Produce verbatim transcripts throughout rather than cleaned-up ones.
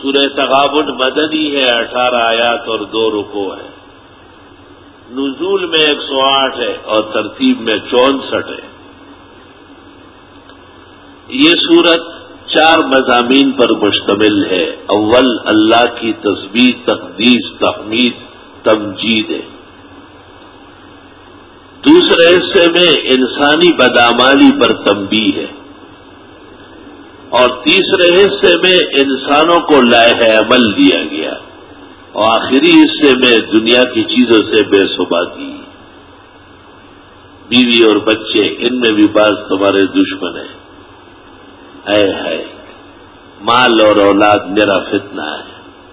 سورہ تغابن مدنی ہے، اٹھارہ آیات اور دو رکوع ہے. نزول میں ایک سو آٹھ ہے اور ترتیب میں چونسٹھ ہے. یہ سورت چار مضامین پر مشتمل ہے. اول اللہ کی تسبیح، تقدیس، تحمید، تمجید ہے. دوسرے حصے میں انسانی بدعمالی پر تنبیہ ہے، اور تیسرے حصے میں انسانوں کو لائحہ عمل دیا گیا، اور آخری حصے میں دنیا کی چیزوں سے بے ثباتی. بیوی اور بچے، ان میں بھی بعض تمہارے دشمن ہیں. اے ہے مال اور اولاد میرا فتنہ ہے.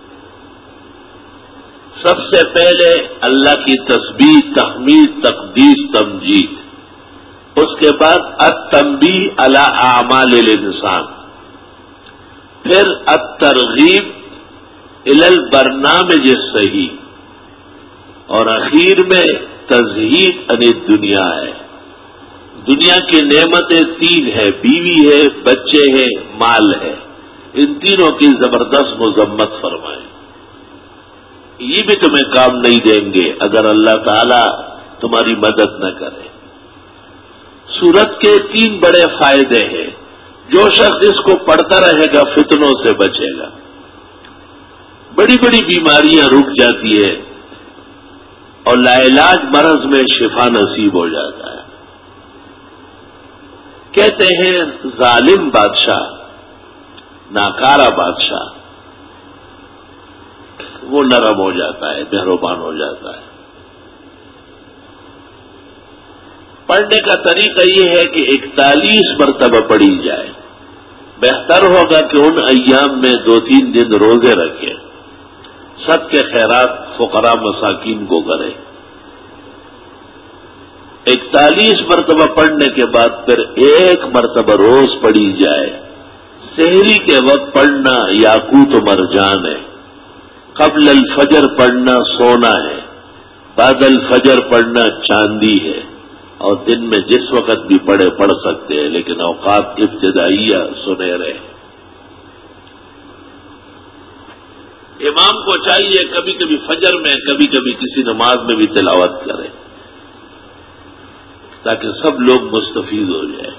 سب سے پہلے اللہ کی تسبیح، تحمید، تقدیس، تمجید. اس کے بعد التنبیہ علی اعمال الانسان، پھر الترغیب الی البرنامج الصحیح، اور اخیر میں تزہید عن الدنیا ہے. دنیا کی نعمتیں تین ہیں، بیوی ہے، بچے ہیں، مال ہے. ان تینوں کی زبردست مذمت فرمائیں. یہ بھی تمہیں کام نہیں دیں گے اگر اللہ تعالی تمہاری مدد نہ کرے. سورت کے تین بڑے فائدے ہیں. جو شخص اس کو پڑھتا رہے گا فتنوں سے بچے گا. بڑی بڑی بیماریاں رک جاتی ہے اور لاعلاج مرض میں شفا نصیب ہو جاتا ہے. کہتے ہیں ظالم بادشاہ، ناکارہ بادشاہ، وہ نرم ہو جاتا ہے، مہربان ہو جاتا ہے. پڑھنے کا طریقہ یہ ہے کہ اکتالیس مرتبہ پڑھی جائے. بہتر ہوگا کہ ان ایام میں دو تین دن روزے رکھیں، سب کے خیرات فقراء مساکین کو کریں. اکتالیس مرتبہ پڑھنے کے بعد پھر ایک مرتبہ روز پڑھی جائے. سحری کے وقت پڑھنا یاقوت و مرجان ہے، قبل الفجر پڑھنا سونا ہے، بعد الفجر پڑھنا چاندی ہے، اور دن میں جس وقت بھی پڑھے پڑھ سکتے ہیں، لیکن اوقات ابتدائیہ سنہرے ہیں. امام کو چاہیے کبھی کبھی فجر میں، کبھی کبھی کسی نماز میں بھی تلاوت کرے تاکہ سب لوگ مستفید ہو جائیں.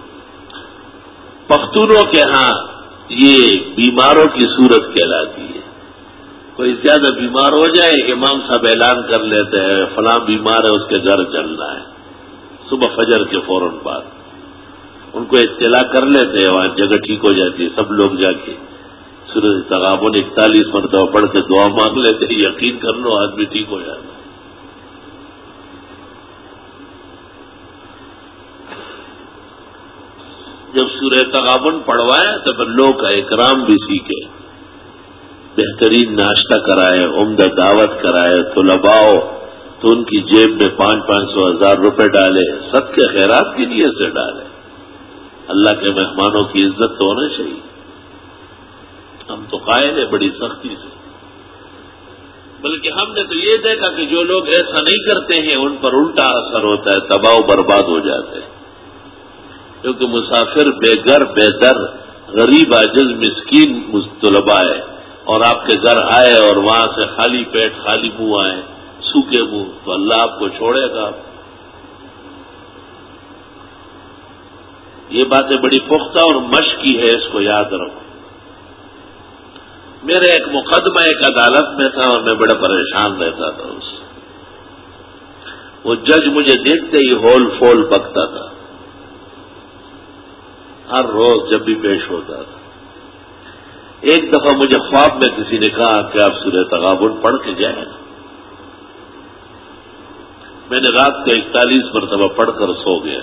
پختونوں کے ہاں یہ بیماروں کی صورت کہلاتی ہے. کوئی زیادہ بیمار ہو جائے، امام صاحب اعلان کر لیتے ہیں فلاں بیمار ہے، اس کے گھر چلنا ہے. صبح فجر کے فوراً بعد ان کو اطلاع کر لیتے ہیں، وہاں جگہ ٹھیک ہو جاتی ہے. سب لوگ جا کے سورۃ تغابن اکتالیس مرتبہ پڑھ کے دعا مانگ لیتے ہیں. یقین کر لو آدمی ٹھیک ہو جاتا ہے. جب سورہ تغابن پڑھوائے تو پھر لوگ کا اکرام بھی سیکھے، بہترین ناشتہ کرائے، عمدہ دعوت کرائے. طلباء تو ان کی جیب میں پانچ پانچ سو ہزار روپے ڈالے، صدقے خیرات کی نیت سے ڈالے. اللہ کے مہمانوں کی عزت تو ہونا چاہیے. ہم تو قائل ہیں بڑی سختی سے، بلکہ ہم نے تو یہ دیکھا کہ جو لوگ ایسا نہیں کرتے ہیں ان پر الٹا اثر ہوتا ہے، تباہ و برباد ہو جاتے ہیں. کیونکہ مسافر بے گھر بے در، غریب عاجز مسکین طلباء ہے، اور آپ کے گھر آئے اور وہاں سے خالی پیٹ خالی منہ آئے، سوکھے منہ، تو اللہ آپ کو چھوڑے گا. یہ باتیں بڑی پختہ اور مشقی ہے، اس کو یاد رکھو. میرے ایک مقدمہ ایک عدالت میں تھا اور میں بڑا پریشان رہتا تھا اس سے. وہ جج مجھے دیکھتے ہی ہول فول بکتا تھا، ہر روز جب بھی پیش ہوتا تھا. ایک دفعہ مجھے خواب میں کسی نے کہا کہ آپ سورہ تغابن پڑھ کے جائیں. میں نے رات کو اکتالیس مرتبہ پڑھ کر سو گیا.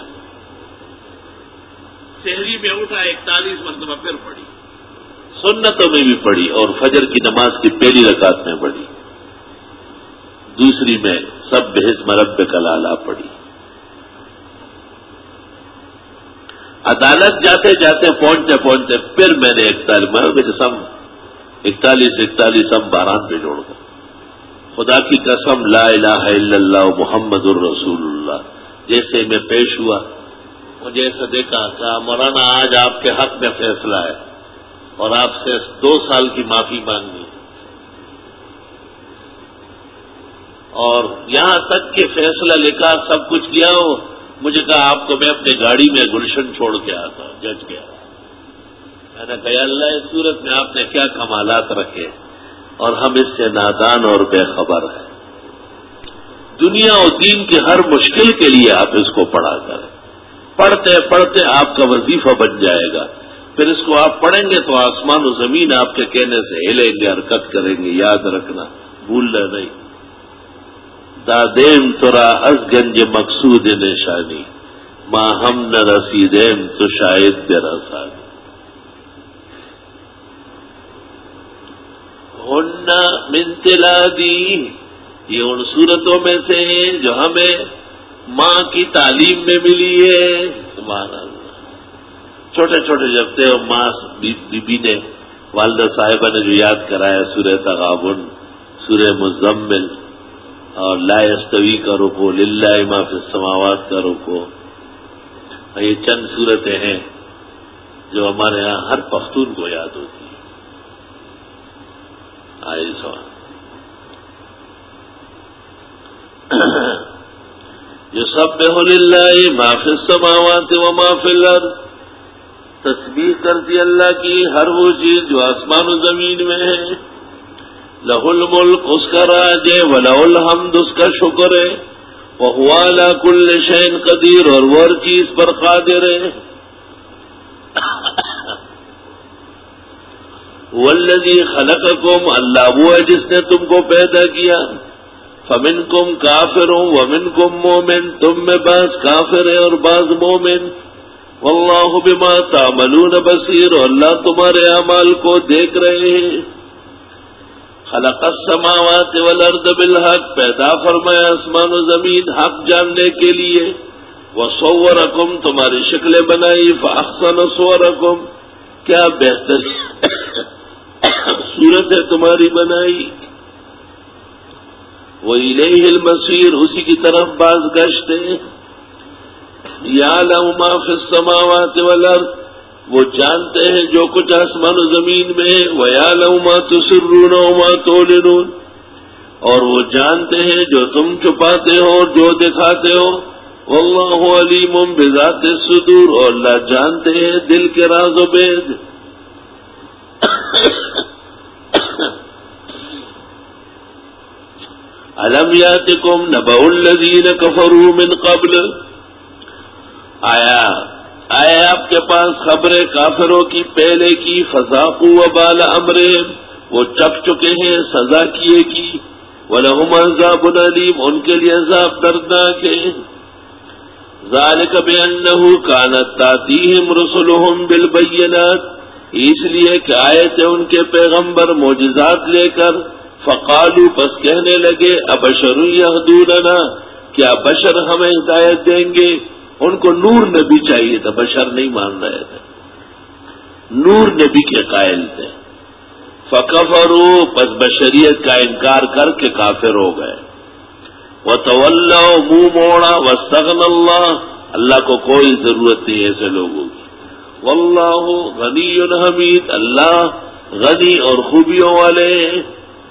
سحری میں اٹھا، اکتالیس مرتبہ پھر پڑھی، سنتوں میں بھی پڑھی، اور فجر کی نماز کی پہلی رکعت میں پڑھی، دوسری میں سب بحسم ربک الاعلی پڑھی. عدالت جاتے جاتے پہنچتے پہنچتے پھر میں نے اکتالیس میں قسم اکتالیس اکتالیس ہم باران پہ جوڑ کر، خدا کی قسم لا الہ الا اللہ محمد الرسول اللہ. جیسے میں پیش ہوا مجھے ایسا دیکھا کہ مولانا آج آپ کے حق میں فیصلہ ہے. اور آپ سے دو سال کی معافی مانگنی ہے، اور یہاں تک کہ فیصلہ لکھا، سب کچھ کیا ہو، مجھے کہا آپ کو میں اپنی گاڑی میں گلشن چھوڑ کے آتا ہوں، جج گیا۔ میں نے کہا اللہ، اس صورت میں آپ نے کیا کمالات رکھے اور ہم اس سے نادان اور بے خبر ہیں۔ دنیا اور دین کی ہر مشکل کے لیے آپ اس کو پڑھا کریں، پڑھتے پڑھتے آپ کا وظیفہ بن جائے گا، پھر اس کو آپ پڑھیں گے تو آسمان و زمین آپ کے کہنے سے ہلیں گے، حرکت کریں گے، یاد رکھنا، بھولنا نہیں۔ دادیم ترا از گنج مقصود نشانی، ماں ہم نہ رسیدیم تو شاید بے رسانی۔ ہننا من تلادی، یہ ان صورتوں میں سے ہیں جو ہمیں ماں کی تعلیم میں ملی ہے۔ سبحان اللہ، چھوٹے چھوٹے جب تھے ماں بی بی نے، والدہ صاحبہ نے جو یاد کرایا سورہ تغابن، سورہ مزمل اور لا یستوی کا رکو، للہ ما فی السماوات کا رکو، یہ چند صورتیں ہیں جو ہمارے ہاں ہر پختون کو یاد ہوتی ہے۔ آئے سوال یسبح للہ ما فی السماوات و ما فی الارض، تسبیح کرتی اللہ کی ہر وہ چیز جو آسمان و زمین میں ہے۔ لہ الملک، اس کا راج ہے، ولہ الحمد، اس کا شکر ہے، وہو علی کل شیء قدیر، اور وہ ہر چیز پر قادر ہے۔ والذی خلقکم، اللہ وہ ہے جس نے تم کو پیدا کیا۔ فمنکم کافر ومنکم مومن، تم میں بعض کافر ہے اور بعض مومن۔ واللہ بما تعملون بصیر، اور اللہ تمہارے اعمال کو دیکھ رہے ہیں۔ خلق السماوات والارض بالحق، پیدا فرمایا آسمان و زمین حق جاننے کے لیے۔ وصورکم، تمہاری شکلیں بنائی، فاحسن صورکم، کیا بہترین صورت ہے تمہاری بنائی۔ وَإِلَيْهِ الْمَصِيرُ، اسی کی طرف باز گشت ہے۔ يَعْلَمُ مَا فِي السَّمَاوَاتِ وَالْأَرْضِ، وہ جانتے ہیں جو کچھ آسمان و زمین میں ہے۔ وَيَعْلَمُ مَا تُسِرُّونَ وَمَا تُعْلِنُونَ، اور وہ جانتے ہیں جو تم چھپاتے ہو اور جو دکھاتے ہو۔ وَاللَّهُ عَلِيمٌ بِذَاتِ الصُّدُورِ، اور اللہ جانتے ہیں دل کے راز و بید۔ الم یاتکم نبأ الذین کفروا من قبل، آیا آیا آپ کے پاس خبر کافروں کی پہلے کی، فذاقوا وبال امرہم، وہ چکھ چکے ہیں سزا کیے کی، ولہم عذاب علیم، ان کے لیے عذاب دردناک ہے۔ ذالک بانہ کانت تاتیہم رسلہم بالبینات، اس لیے کہ آئے تھے ان کے پیغمبر معجزات لے کر۔ فقالوا، پس کہنے لگے، ابشر یہدوننا، کیا بشر ہمیں ہدایت دیں گے؟ ان کو نور نبی چاہیے تھا، بشر نہیں مان رہے تھے، نور نبی کے قائل تھے۔ فکفروا، پس بشریت کا انکار کر کے کافر ہو گئے۔ وتولوا، منہ موڑا، واستغنى اللہ، اللہ کو کوئی ضرورت نہیں ایسے لوگوں کی۔ واللہ غنی حمید، اللہ غنی اور خوبیوں والے ہیں۔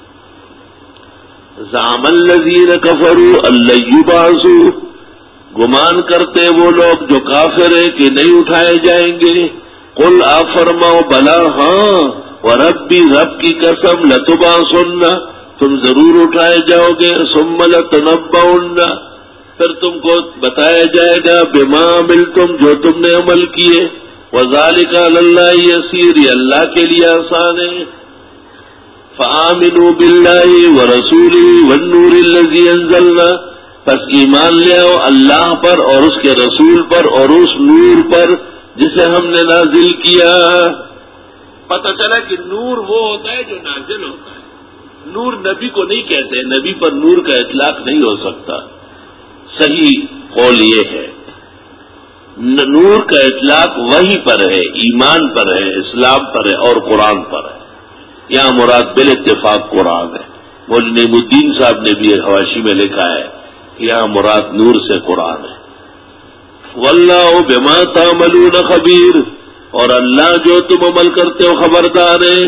زعم الذین کفروا ان لن یبعثوا، گمان کرتے وہ لوگ جو کافر ہیں کہ نہیں اٹھائے جائیں گے۔ قل آپ فرماؤ، بلا ہاں، وربی، رب کی قسم، لتبعثن، تم ضرور اٹھائے جاؤ گے، ثم لتنبؤن، پھر تم کو بتایا جائے گا، بما عملتم، جو تم نے عمل کیے۔ وذالک علی اللہ یسیر، یہ اللہ کے لیے آسان ہے۔ فآمنوا باللہ ورسولہ والنور الذی انزلنا، پس ایمان لے آؤ اللہ پر اور اس کے رسول پر اور اس نور پر جسے ہم نے نازل کیا۔ پتہ چلا کہ نور وہ ہوتا ہے جو نازل ہوتا ہے، نور نبی کو نہیں کہتے، نبی پر نور کا اطلاق نہیں ہو سکتا۔ صحیح قول یہ ہے، نور کا اطلاق وحی پر ہے، ایمان پر ہے، اسلام پر ہے اور قرآن پر ہے۔ یہاں مراد بالاتفاق قرآن ہے۔ مولوی نعیم الدین صاحب نے بھی حواشی میں لکھا ہے کہ یہاں مراد نور سے قرآن ہے۔ واللہ بما تعملون خبیر، اور اللہ جو تم عمل کرتے ہو خبردار ہے.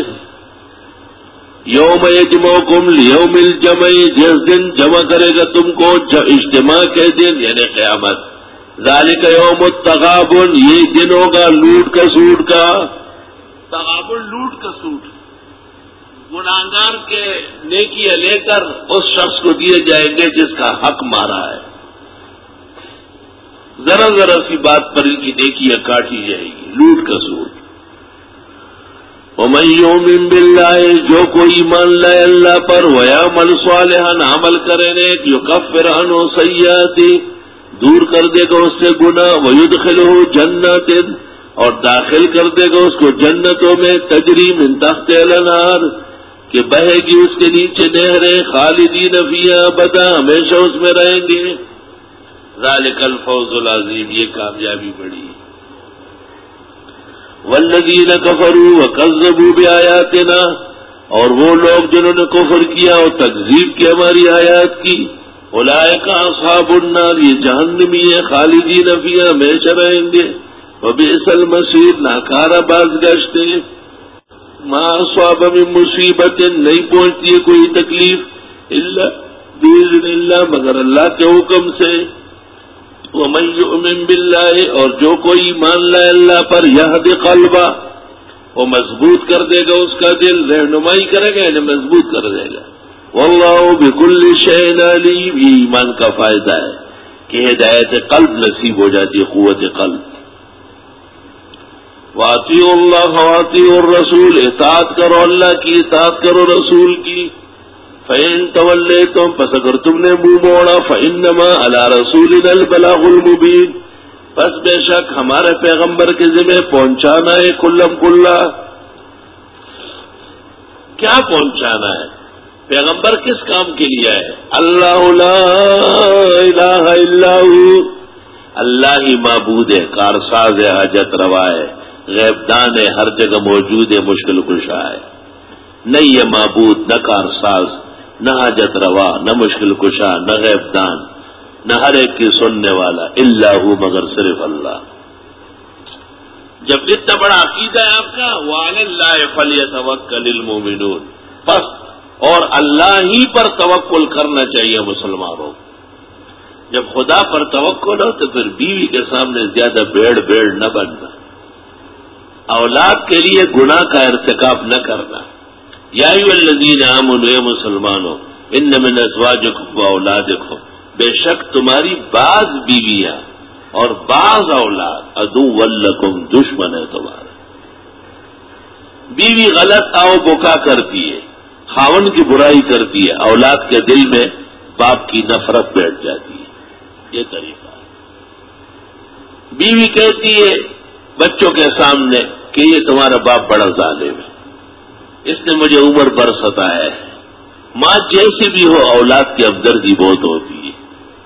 یوم یجمعکم لیوم الجمع، جس دن جمع کرے گا تم کو اجتماع کے دن یعنی قیامت. ذالک یوم التغابن، یہ دن ہوگا لوٹ کا سوٹ کا. تغابن لوٹ کا سوٹ، گناہگار کے نیکیاں لے کر اس شخص کو دیے جائیں گے جس کا حق مارا ہے. ذرا ذرا سی بات پر ان کی نیکیاں کاٹی جائے گی، لوٹ کا سوٹ. وَمَن يُؤْمِن بِاللَّهِ، جو کوئی ایمان لائے اللہ پر، وَيَعْمَلْ صَالِحًا، عمل کرے نیک، يُكَفِّرْ عَنْهُ سَيِّئَاتِهِ، دور کر دے گا اس سے گناہ، وَيُدْخِلُهُ جَنَّاتٍ، اور داخل کر دے گا اس کو جنتوں میں، تجری من تحتها الانہار، کہ بہے گی اس کے نیچے نہریں، خالدین فیہا ابدا، ہمیشہ اس میں رہیں گے. ذالک الفوز العظیم، یہ کامیابی بڑی. والذین کفروا وکذبوا بآیاتنا، اور وہ لوگ جنہوں نے کفر کیا اور تکذیب کی ہماری آیات کی، اولئک اصحاب النار، یہ جہنمی ہے، خالدین فیہا، ہمیشہ رہیں گے. وبئس المصیر، ناکارہ بازگشت ہے. ما اصاب من مصیبت، نہیں پہنچتی ہے کوئی تکلیف، الا باذن اللہ، مگر اللہ کے حکم سے. ومن یؤمن باللہ، اور جو کوئی ایمان لائے اللہ پر، یہد قلبہ، وہ مضبوط کر دے گا اس کا دل، رہنمائی کرے گا یعنی مضبوط کر دے گا. واللہ بکل شیء علیم، یہ ایمان کا فائدہ ہے کہ ہدایت قلب نصیب ہو جاتی ہے، قوت قلب. واطیعوا اللہ واطیعوا الرسول، اطاعت کرو اللہ کی، اطاعت کرو رسول کی. فَإِن تَوَلَّيْتُمْ، پس اگر تم نے منہ موڑا، فَإِنَّمَا عَلَى رَسُولِنَا الْبَلَاغُ الْمُبِينُ، پس بے شک ہمارے پیغمبر کے ذمہ پہنچانا ہے کلم کلا. کیا پہنچانا ہے؟ پیغمبر کس کام کے لیے ہے؟ اللہ لا الہ الا ہو، اللہ ہی معبود ہے، کارساز ہے، حاجت روا ہے، غیب دان ہے، ہر جگہ موجود ہے، مشکل کشا ہے. نہیں یہ معبود، نہ کارساز، نہ حاجت روا، نہ مشکل کشا، نہ غیب دان، نہ ہر ایک کی سننے والا، الا ہو، مگر صرف اللہ. جب اتنا بڑا عقیدہ ہے آپ کا، وعلی اللہ فلیتوکل المؤمنون، بس اور اللہ ہی پر توکل کرنا چاہیے مسلمانوں. جب خدا پر توکل ہو تو پھر بیوی کے سامنے زیادہ بیڑ بیڑ نہ بننا، اولاد کے لیے گناہ کا ارتکاب نہ کرنا. یا ایھا الذین آمنوا، اے مسلمانوں، ان من ازواجکم واولادکم، بے شک تمہاری بعض بیویاں اور بعض اولاد عدو لکم، دشمن ہے تمہارا. بیوی غلط آؤ بکا کرتی ہے، خاون کی برائی کرتی ہے، اولاد کے دل میں باپ کی نفرت بیٹھ جاتی ہے. یہ طریقہ ہے. بیوی کہتی ہے بچوں کے سامنے کہ یہ تمہارا باپ بڑا ظالم ہے، اس نے مجھے عمر بھر ستایا ہے. ماں جیسی بھی ہو، اولاد کی ہمدردی بہت ہوتی ہے.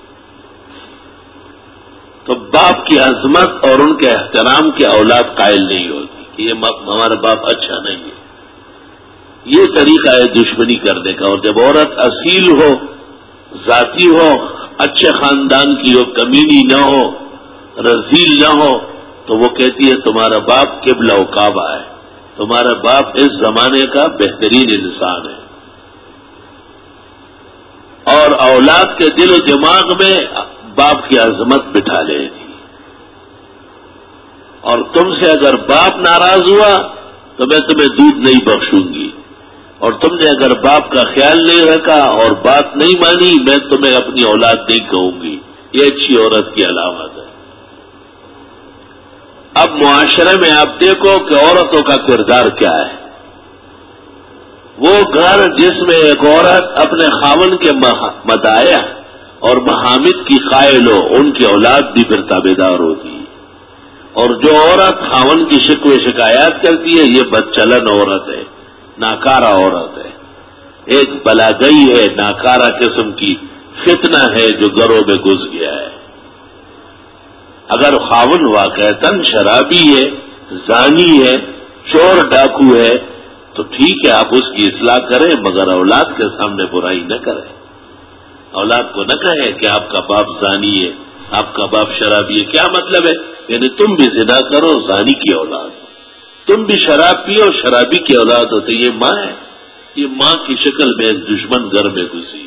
تو باپ کی عظمت اور ان کے احترام کے اولاد قائل نہیں ہوتی کہ یہ ہمارا باپ اچھا نہیں ہے. یہ طریقہ ہے دشمنی کرنے کا. اور جب عورت اصیل ہو، ذاتی ہو، اچھے خاندان کی ہو، کمینی نہ ہو، رذیل نہ ہو، تو وہ کہتی ہے تمہارا باپ قبلہ و کعبہ ہے، تمہارا باپ اس زمانے کا بہترین انسان ہے. اور اولاد کے دل و دماغ میں باپ کی عظمت بٹھا لے گی. اور تم سے اگر باپ ناراض ہوا تو میں تمہیں دودھ نہیں بخشوں گی، اور تم نے اگر باپ کا خیال نہیں رکھا اور بات نہیں مانی، میں تمہیں اپنی اولاد نہیں کہوں گی. یہ اچھی عورت کی علامت ہے. اب معاشرے میں آپ دیکھو کہ عورتوں کا کردار کیا ہے. وہ گھر جس میں ایک عورت اپنے خاوند کے مداح اور محامد کی قائل ہو، ان کی اولاد بھی پھر تابعدار ہوتی ہے. اور جو عورت خاوند کی شکوے شکایات کرتی ہے، یہ بدچلن عورت ہے، ناکارہ عورت ہے، ایک بلاگئی ہے، ناکارہ قسم کی فتنہ ہے جو گھروں میں گھس گیا ہے. اگر خاوند واقعتاً شرابی ہے، زانی ہے، چور ڈاکو ہے، تو ٹھیک ہے آپ اس کی اصلاح کریں، مگر اولاد کے سامنے برائی نہ کریں. اولاد کو نہ کہیں کہ آپ کا باپ زانی ہے، آپ کا باپ شرابی ہے. کیا مطلب ہے؟ یعنی تم بھی زنا کرو، زانی کی اولاد. تم بھی شراب پیو اور شرابی کی اولاد ہوتے. یہ ماں ہے، یہ ماں کی شکل میں دشمن گھر میں گھسی.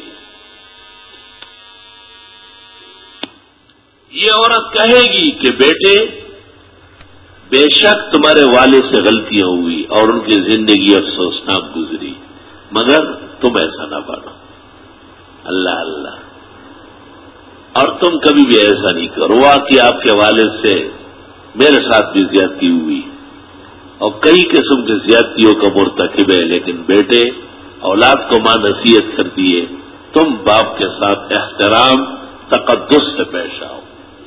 یہ عورت کہے گی کہ بیٹے بے شک تمہارے والد سے غلطیاں ہوئی اور ان کی زندگی افسوسناک گزری، مگر تم ایسا نہ بنو. اللہ اللہ. اور تم کبھی بھی ایسا نہیں کرو. ہوا کہ آپ کے والد سے میرے ساتھ بھی زیادتی ہوئی اور کئی قسم کی زیادتیوں کا مرتکب ہے، لیکن بیٹے اولاد کو ماں نصیحت کرتی ہے تم باپ کے ساتھ احترام تقدس سے پیش آؤ.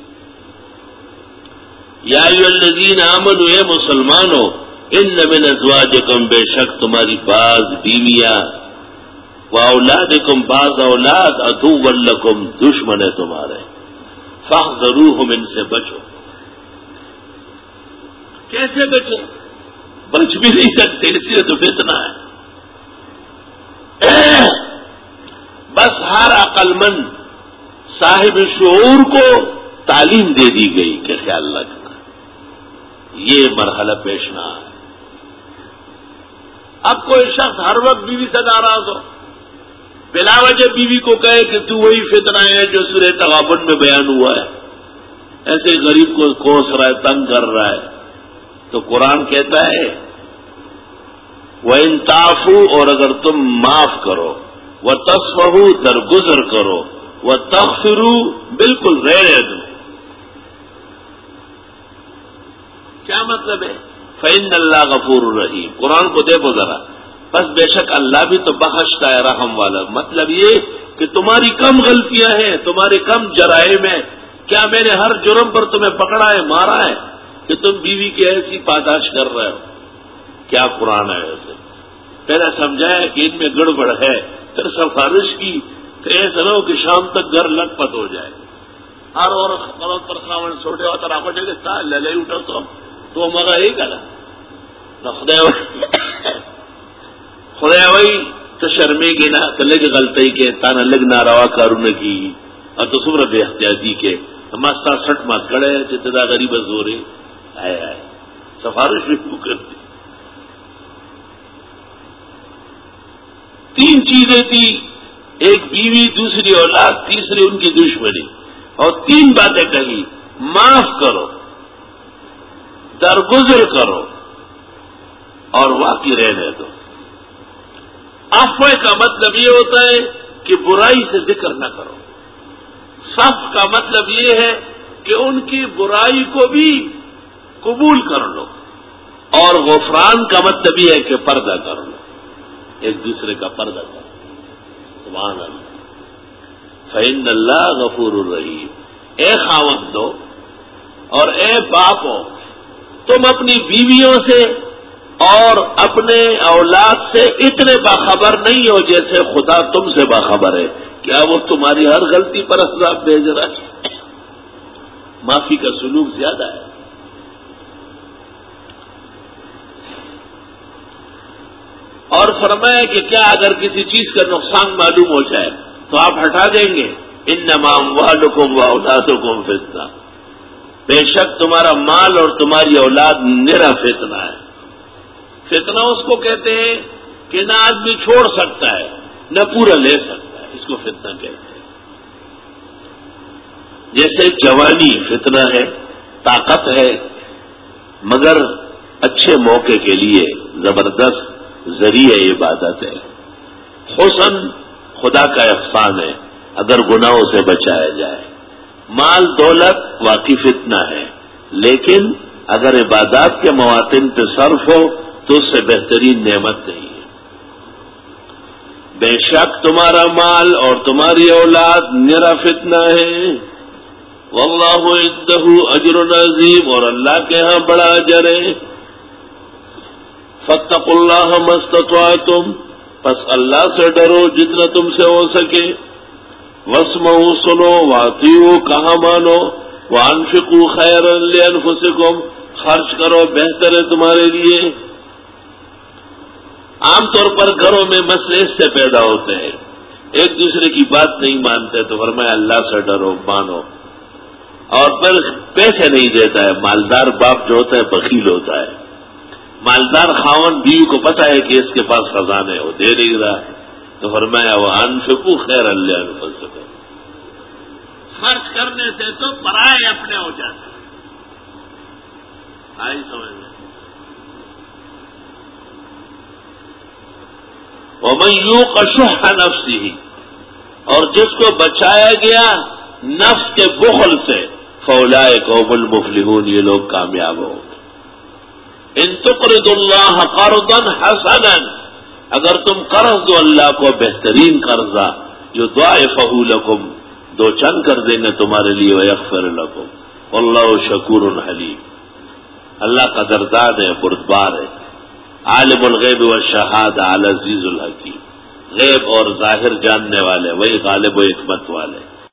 یا ایھا الذین آمنوا، اے مسلمانوں، ان من ازواجکم، بے شک تمہاری بعض بیویاں، و اولادکم، بعض اولاد، عدو لکم، دشمن ہے تمہارے، فاحذروہم، ان سے بچو. کیسے بچے؟ بچ بھی نہیں سکتے، اس لیے تو فتنہ ہے. بس ہر عقل مند صاحب شعور کو تعلیم دے دی گئی کہ خیال رکھنا، یہ مرحلہ پیش نہ ہے. اب کوئی شخص ہر وقت بیوی سے ناراض ہو، بلا وجہ بیوی کو کہے کہ تو وہی فتنہ ہے جو سورہ تغابن میں بیان ہوا ہے، ایسے غریب کو کوس رہا ہے، تنگ کر رہا ہے، تو قرآن کہتا ہے وَإِن تَعْفُوا، اور اگر تم معاف کرو، وَتَصْفَحُوا، درگزر کرو، وَتَغْفِرُوا، بالکل رہنے دو. کیا مطلب ہے؟ فَإِنَّ اللَّهَ غَفُورٌ رَحِيمٌ. قرآن کو دیکھو ذرا، بس بے شک اللہ بھی تو بخشتا ہے، رحم والا. مطلب یہ کہ تمہاری کم غلطیاں ہیں، تمہارے کم جرائم ہیں. کیا میں نے ہر جرم پر تمہیں پکڑا ہے، مارا ہے کہ تم بیوی کی ایسی پاداش کر رہے ہو؟ کیا قرآن ہے ویسے؟ پہلے سمجھایا کہ ان میں گڑبڑ ہے، پھر سفارش کی کہ ایسا نہ ہو کہ شام تک گھر لٹ پت ہو جائے. ہر اور خبر پر خاون سوٹے ہوتا راکھو جگہ سا لے لے اٹھو سو تو ہمارا یہی گلا خدا خدا وہی تو شرمے گی نا تو لگ غلطی کے تانا لگ نہ روا کارون کی اور تو سمر بے احتیاطی کے ہمارا سٹ مت کڑے جتنا غریب زورے آئے آئے سفارش بھی کرتی. تین چیزیں تھی، ایک بیوی، دوسری اولاد، تیسری ان کی دشمنی، اور تین باتیں کہی: معاف کرو، درگزر کرو، اور واقعی رہنے دو. عفو کا مطلب یہ ہوتا ہے کہ برائی سے ذکر نہ کرو. صف کا مطلب یہ ہے کہ ان کی برائی کو بھی قبول کر لو، اور غفران کا مطلب یہ ہے کہ پردہ کر لو، ایک دوسرے کا پردہ کرو. سبحان اللہ. فإن اللہ غفور الرحیم. اے خاوندو اور اے باپو، تم اپنی بیویوں سے اور اپنے اولاد سے اتنے باخبر نہیں ہو جیسے خدا تم سے باخبر ہے. کیا وہ تمہاری ہر غلطی پر عذاب بھیج رہا ہے؟ معافی کا سلوک زیادہ ہے. اور فرمایا کہ کیا اگر کسی چیز کا نقصان معلوم ہو جائے تو آپ ہٹا دیں گے؟ انما اموالکم واولادکم فتنہ. بے شک تمہارا مال اور تمہاری اولاد نرا فتنہ ہے. فتنہ اس کو کہتے ہیں کہ نہ آدمی چھوڑ سکتا ہے نہ پورا لے سکتا ہے، اس کو فتنہ کہتے ہیں. جیسے جوانی فتنہ ہے، طاقت ہے، مگر اچھے موقع کے لیے زبردست ذریعہ عبادت ہے. حسن خدا کا احسان ہے اگر گناہوں سے بچایا جائے. مال دولت واقعی فتنہ ہے، لیکن اگر عبادات کے مواطن پہ صرف ہو تو اس سے بہترین نعمت نہیں ہے. بے شک تمہارا مال اور تمہاری اولاد نرا فتنہ ہے. واللہ عندہ اجر عظیم، اور اللہ کے ہاں بڑا اجر ہے. فاتقوا اللہ ما استطعتم، پس اللہ سے ڈرو جتنا تم سے ہو سکے. واسمعوا، سنو، واطیعوا، کہا مانو، وانفقوا خیرا لانفسکم، خرچ کرو بہتر ہے تمہارے لیے. عام طور پر گھروں میں مسئلے اس سے پیدا ہوتے ہیں، ایک دوسرے کی بات نہیں مانتے تو فرمایا اللہ سے ڈرو، مانو، اور پھر پیسے نہیں دیتا ہے. مالدار باپ جو ہوتا ہے بخیل ہوتا ہے. مالدار خاون بیوی کو پتا ہے کہ اس کے پاس خزانے ہو دے نہیں رہا ہے، تو فرمایا وہ انفقوا خیر اللہ انفسکم، خرچ کرنے سے تو پرائے اپنے ہو جاتے ہیں. آئی سمجھ میں؟ وَمَن یُوقَ شُحَّ نَفْسِهِ، اور جس کو بچایا گیا نفس کے بخل سے، فَأُولَٰئِکَ هُمُ الْمُفْلِحُونَ، یہ لوگ کامیاب ہوں گے. ان تقرضوا اللہ قرضا حسنا، اگر تم قرض دو اللہ کو بہترین قرضہ، یضاعفہ لکم، دو چند کر دیں گے تمہارے لیے، ویغفر لکم، واللہ شکور حلیم. اللہ قدردان ہے، بردبار ہے. عالم الغیب والشہادہ العزیز الحکیم، غیب اور ظاہر جاننے والے، وہی غالب و حکمت والے.